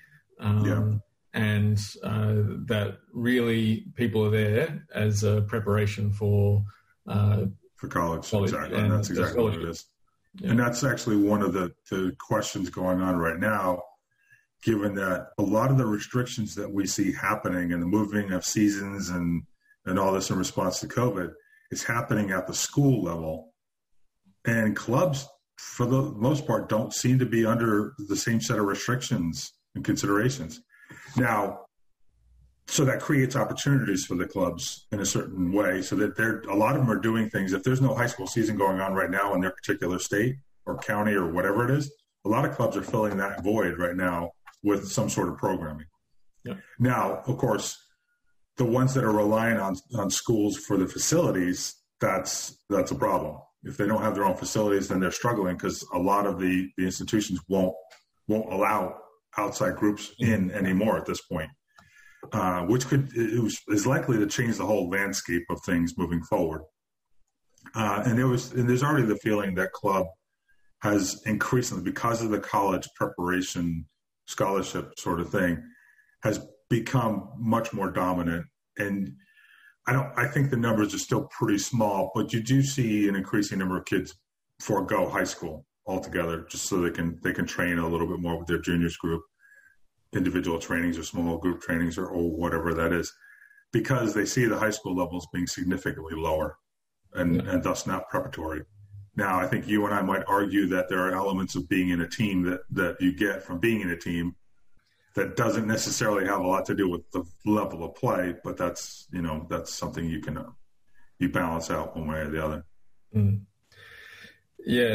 and that really people are there as a preparation for college. Exactly, and that's exactly what it is. Yeah. And that's actually one of the questions going on right now, given that a lot of the restrictions that we see happening and the moving of seasons and all this in response to COVID is happening at the school level. And clubs, for the most part, don't seem to be under the same set of restrictions and considerations. Now, so that creates opportunities for the clubs in a certain way, so that a lot of them are doing things. If there's no high school season going on right now in their particular state or county or whatever it is, a lot of clubs are filling that void right now with some sort of programming. Yeah. Now, of course, the ones that are relying on schools for the facilities, that's a problem. If they don't have their own facilities, then they're struggling, because a lot of the institutions won't allow outside groups in anymore at this point. Which is likely to change the whole landscape of things moving forward. And there's already the feeling that club has increasingly, because of the college preparation scholarship sort of thing, has become much more dominant. And I think the numbers are still pretty small, but you do see an increasing number of kids forego high school altogether, just so they can train a little bit more with their juniors group, individual trainings or small group trainings or whatever that is, because they see the high school levels being significantly lower and thus not preparatory. Now, I think you and I might argue that there are elements of being in a team that you get from being in a team that doesn't necessarily have a lot to do with the level of play, but that's something you balance out one way or the other. Mm. Yeah,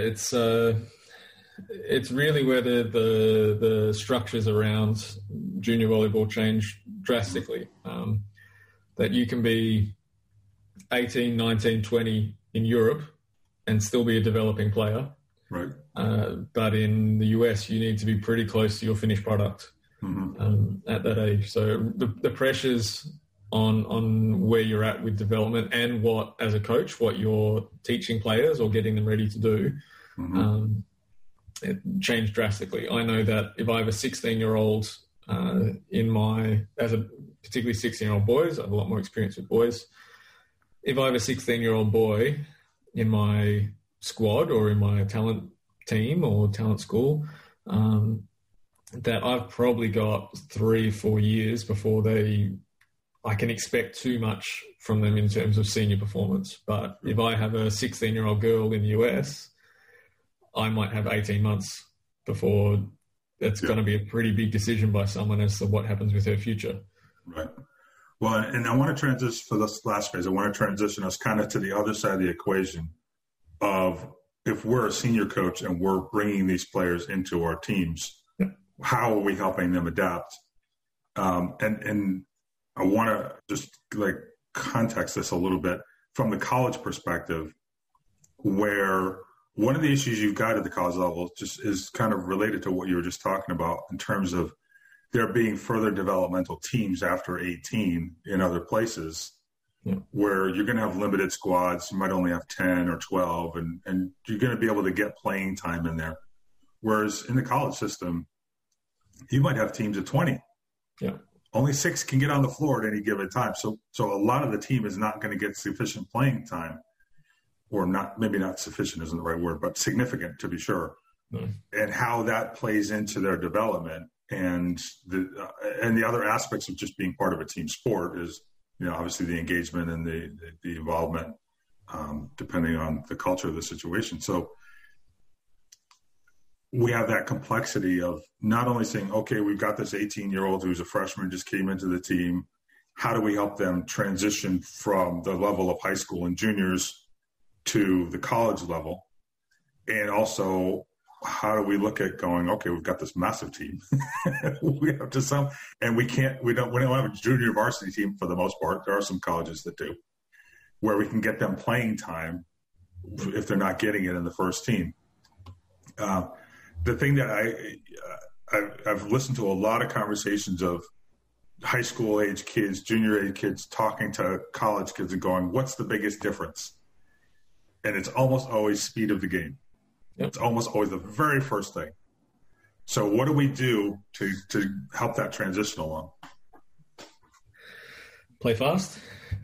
it's really whether the structures around junior volleyball change drastically. That you can be 18, 19, 20 in Europe and still be a developing player. Right. But in the US, you need to be pretty close to your finished product at that age. So the pressures on where you're at with development and what, as a coach, what you're teaching players or getting them ready to do, it changed drastically. I know that if I have a 16-year-old particularly 16-year-old boys, I have a lot more experience with boys. If I have a 16-year-old boy in my squad or in my talent team or talent school, that I've probably got 3-4 years before I can expect too much from them in terms of senior performance. But if I have a 16-year-old girl in the US, I might have 18 months before it's going to be a pretty big decision by someone as to what happens with her future. Right. Well, and I want to transition for this last phase. I want to transition us kind of to the other side of the equation of, if we're a senior coach and we're bringing these players into our teams, how are we helping them adapt? And I want to just context this a little bit from the college perspective, where one of the issues you've got at the college level just is kind of related to what you were just talking about in terms of there being further developmental teams after 18 in other places where you're going to have limited squads. You might only have 10 or 12, and you're going to be able to get playing time in there. Whereas in the college system, you might have teams of 20. Yeah. Only 6 can get on the floor at any given time. So a lot of the team is not going to get sufficient playing time, or maybe not sufficient isn't the right word, but significant to be sure. And how that plays into their development and the other aspects of just being part of a team sport is, obviously the engagement and the involvement, depending on the culture of the situation. So we have that complexity of not only saying, okay, we've got this 18-year-old who's a freshman, just came into the team. How do we help them transition from the level of high school and juniors to the college level? And also, how do we look at going, okay, we've got this massive team. We have to and we don't have a junior varsity team for the most part. There are some colleges that do, where we can get them playing time if they're not getting it in the first team. The thing that I've listened to a lot of conversations of high school age kids, junior age kids talking to college kids and going, what's the biggest difference? And it's almost always speed of the game. Yep. It's almost always the very first thing. So what do we do to help that transition along? Play fast.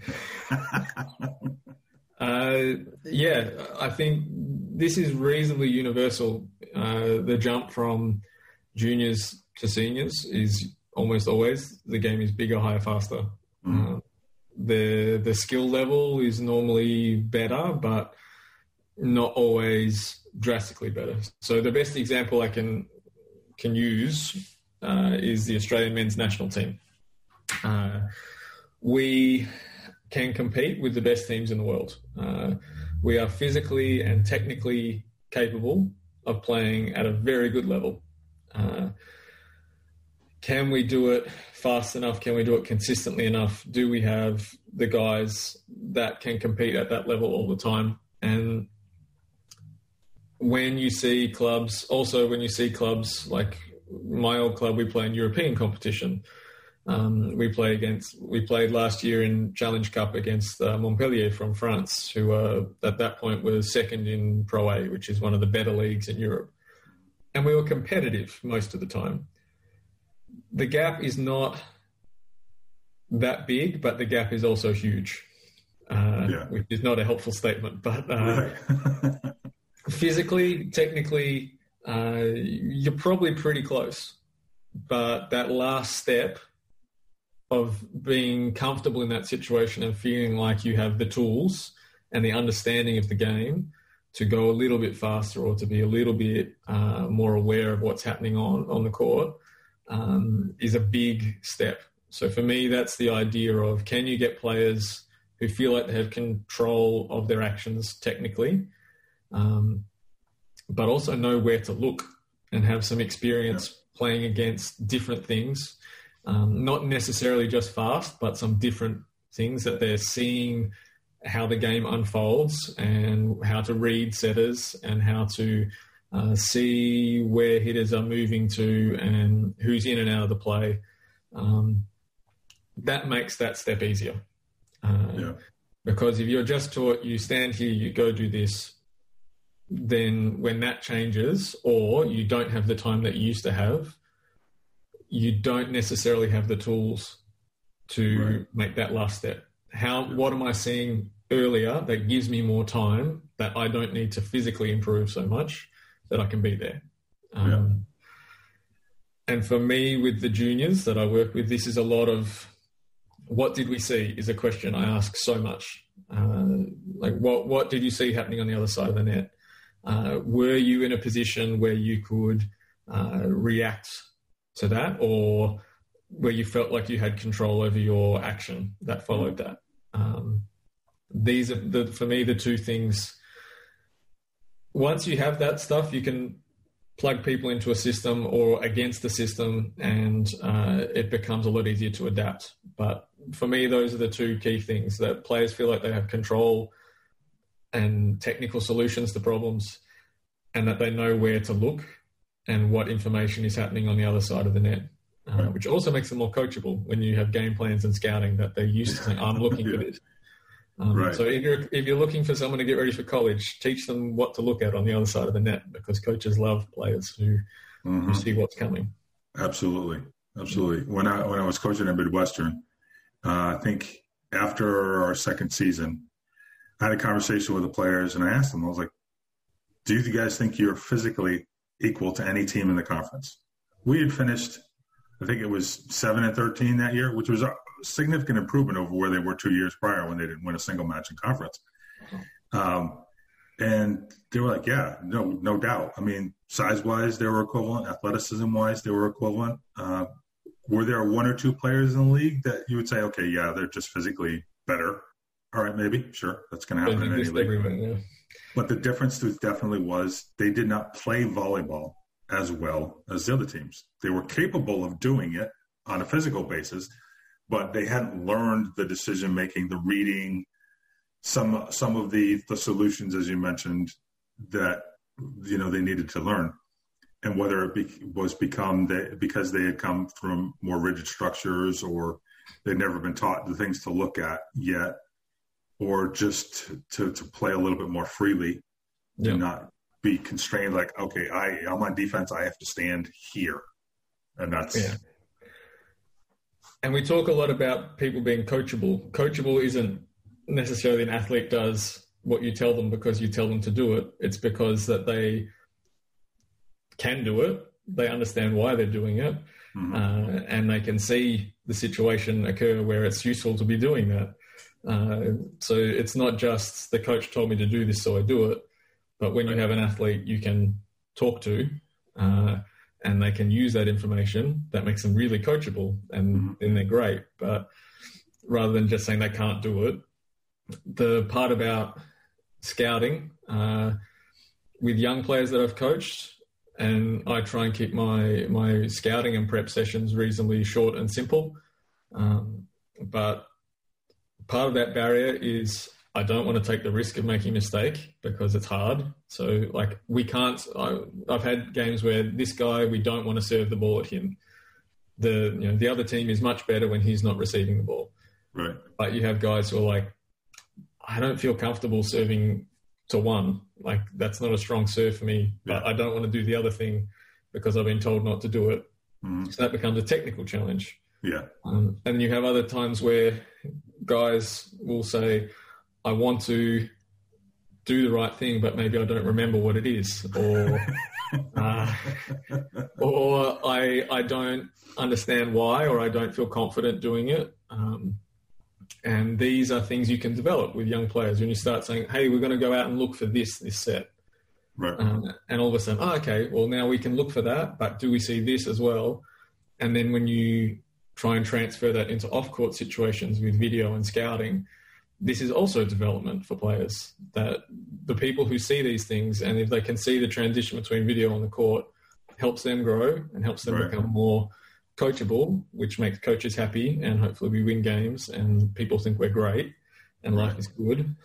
Yeah, I think this is reasonably universal. The jump from juniors to seniors is almost always the game is bigger, higher, faster. The skill level is normally better, but not always drastically better. So the best example I can use is the Australian men's national team. We can compete with the best teams in the world. We are physically and technically capable of playing at a very good level. Can we do it fast enough? Can we do it consistently enough? Do we have the guys that can compete at that level all the time? And when you see clubs like my old club, we play in European competition. We played last year in Challenge Cup against Montpellier from France, who at that point was second in Pro A, which is one of the better leagues in Europe. And we were competitive most of the time. The gap is not that big, but the gap is also huge, which is not a helpful statement. But physically, technically, you're probably pretty close. But that last step of being comfortable in that situation and feeling like you have the tools and the understanding of the game to go a little bit faster or to be a little bit more aware of what's happening on the court is a big step. So for me, that's the idea of, can you get players who feel like they have control of their actions technically, but also know where to look and have some experience playing against different things, not necessarily just fast, but some different things that they're seeing how the game unfolds and how to read setters and how to see where hitters are moving to and who's in and out of the play. That makes that step easier. Because if you're just taught, you stand here, you go do this, then when that changes or you don't have the time that you used to have, you don't necessarily have the tools to make that last step. What am I seeing earlier that gives me more time that I don't need to physically improve so much that I can be there? And for me, with the juniors that I work with, this is a lot of what did we see is a question I ask so much. Like what did you see happening on the other side of the net? Were you in a position where you could react to that, or where you felt like you had control over your action that followed that? These are, for me, the two things. Once you have that stuff, you can plug people into a system or against the system, and it becomes a lot easier to adapt. But for me, those are the two key things, that players feel like they have control and technical solutions to problems, and that they know where to look and what information is happening on the other side of the net, which also makes them more coachable when you have game plans and scouting that they're used to saying, I'm looking for this. So if you're looking for someone to get ready for college, teach them what to look at on the other side of the net, because coaches love players who see what's coming. Absolutely. When I was coaching at Midwestern, I think after our second season, I had a conversation with the players and I asked them, I was like, do you guys think you're physically equal to any team in the conference? We had finished, I think it was 7-13 that year, which was a significant improvement over where they were 2 years prior when they didn't win a single match in conference. And they were like, yeah, no doubt. I mean, size-wise, they were equivalent. Athleticism-wise, they were equivalent. Were there one or two players in the league that you would say, okay, yeah, they're just physically better? All right, maybe, sure, that's going to happen in any league. But the difference definitely was they did not play volleyball as well as the other teams. They were capable of doing it on a physical basis, but they hadn't learned the decision making, the reading, some of the solutions, as you mentioned, that they needed to learn. And whether it was because they had come from more rigid structures, or they'd never been taught the things to look at yet, or just to play a little bit more freely, and not be constrained like, okay, I'm on defense, I have to stand here. And that's... Yeah. And we talk a lot about people being coachable. Coachable isn't necessarily an athlete does what you tell them because you tell them to do it. It's because that they can do it. They understand why they're doing it. Mm-hmm. And they can see the situation occur where it's useful to be doing that. So it's not just the coach told me to do this, so I do it. But when you have an athlete you can talk to, and they can use that information, that makes them really coachable, and then they're great. But rather than just saying they can't do it, the part about scouting with young players that I've coached, and I try and keep my scouting and prep sessions reasonably short and simple. But part of that barrier is I don't want to take the risk of making a mistake because it's hard. So like I've had games where this guy, we don't want to serve the ball at him. The other team is much better when he's not receiving the ball. Right. But you have guys who are like, I don't feel comfortable serving to one. Like that's not a strong serve for me, but I don't want to do the other thing because I've been told not to do it. Mm-hmm. So that becomes a technical challenge. Yeah. And you have other times where guys will say, I want to do the right thing, but maybe I don't remember what it is, or I don't understand why, or I don't feel confident doing it. And these are things you can develop with young players when you start saying, hey, we're going to go out and look for this set. Right. And all of a sudden, okay, well, now we can look for that, but do we see this as well? And then when you try and transfer that into off-court situations with video and scouting, this is also development for players, that the people who see these things, and if they can see the transition between video on the court, helps them grow and helps them become more coachable, which makes coaches happy, and hopefully we win games and people think we're great and life is good.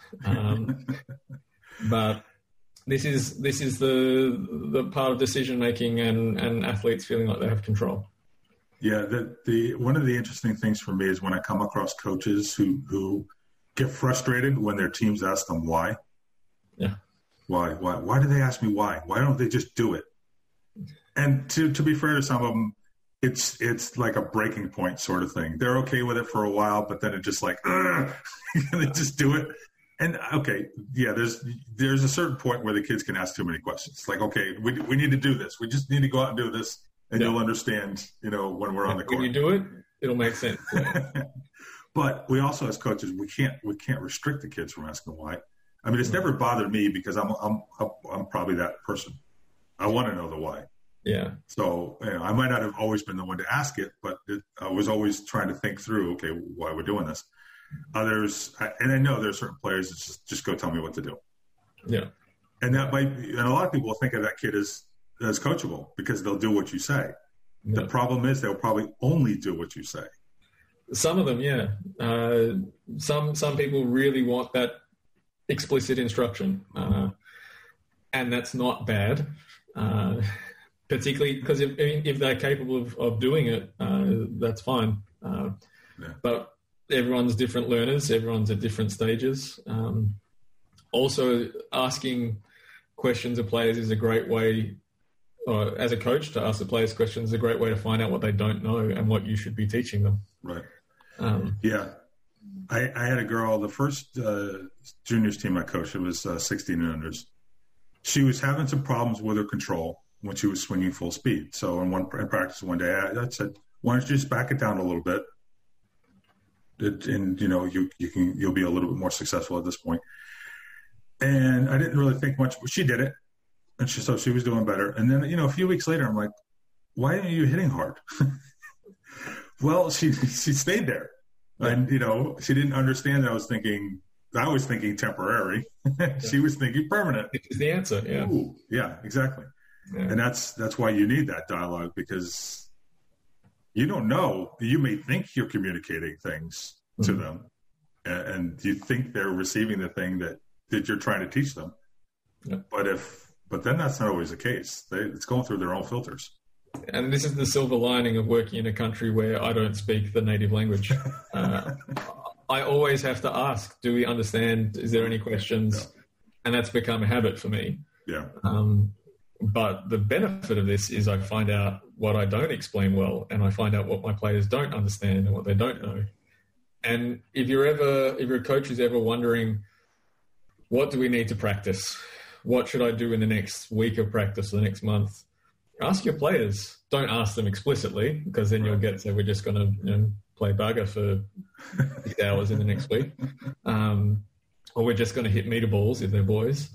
But this is the part of decision making and athletes feeling like they have control. Yeah, the one of the interesting things for me is when I come across coaches who get frustrated when their teams ask them why. Yeah. Why do they ask me why? Why don't they just do it? And to be fair to some of them, it's like a breaking point sort of thing. They're okay with it for a while, but then it just like, they just do it. And okay, yeah, there's a certain point where the kids can ask too many questions. It's like, okay, we need to do this. We just need to go out and do this, and you'll understand, when we're on the court. When you do it, it'll make sense. But we also, as coaches, we can't restrict the kids from asking why. I mean, it's never bothered me because I'm probably that person. I want to know the why. Yeah. So I might not have always been the one to ask it, but I was always trying to think through, okay, why we're doing this. Others, and I know there's certain players that just go tell me what to do. Yeah. And a lot of people will think of that kid as coachable because they'll do what you say. Yeah. The problem is they'll probably only do what you say. Some of them, yeah. Some people really want that explicit instruction, and that's not bad. Particularly because if they're capable of doing it, that's fine. But everyone's different learners. Everyone's at different stages. Also, asking questions of players is a great way, as a coach, to ask the players questions is a great way to find out what they don't know and what you should be teaching them. Right. Yeah. I had a girl, the first juniors team I coached, it was 16 and unders. She was having some problems with her control when she was swinging full speed. So in practice one day, I said, why don't you just back it down a little bit? And you'll be a little bit more successful at this point. And I didn't really think much, but she did it. And so she was doing better. And then, a few weeks later, I'm like, why aren't you hitting hard? Well, she stayed there. And, she didn't understand that I was thinking, I was thinking temporary. She was thinking permanent. Which is the answer. Yeah. Ooh, yeah, exactly. Yeah. And that's why you need that dialogue, because you don't know. You may think you're communicating things to them, and you think they're receiving the thing that you're trying to teach them. Yeah. But then that's not always the case. It's going through their own filters. And this is the silver lining of working in a country where I don't speak the native language. I always have to ask, do we understand? Is there any questions? Yeah. And that's become a habit for me. Yeah. But the benefit of this is I find out what I don't explain well, and I find out what my players don't understand and what they don't know. And if you're a coach who's ever wondering, what do we need to practice? What should I do in the next week of practice or the next month? Ask your players. Don't ask them explicitly, because then you'll get, so we're just going to play bugger for 6 hours in the next week. Or we're just going to hit meter balls if they're boys.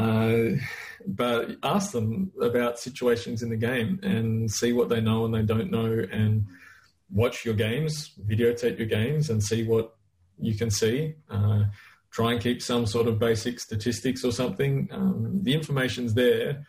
But ask them about situations in the game and see what they know and they don't know, and watch your games, videotape your games and see what you can see. Try and keep some sort of basic statistics or something. The information's there,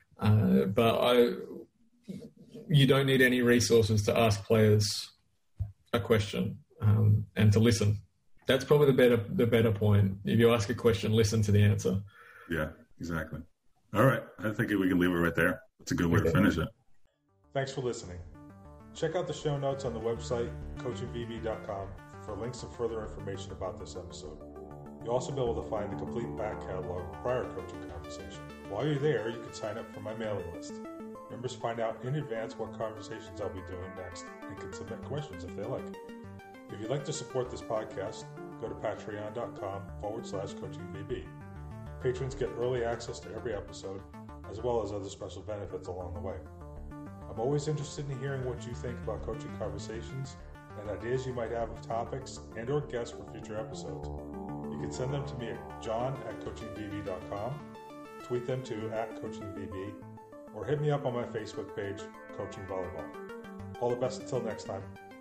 but you don't need any resources to ask players a question and to listen. That's probably the better point. If you ask a question, listen to the answer. Yeah, exactly. All right. I think we can leave it right there. That's a good way to finish it. Thanks for listening. Check out the show notes on the website, coachingvb.com, for links and further information about this episode. You'll also be able to find the complete back catalog of prior coaching conversations. While you're there, you can sign up for my mailing list. Members find out in advance what conversations I'll be doing next and can submit questions if they like. If you'd like to support this podcast, go to patreon.com/coachingvb. Patrons get early access to every episode, as well as other special benefits along the way. I'm always interested in hearing what you think about coaching conversations and ideas you might have of topics and or guests for future episodes. You can send them to me at john@coachingvb.com, tweet them to @coachingvb, or hit me up on my Facebook page, Coaching Volleyball. All the best until next time.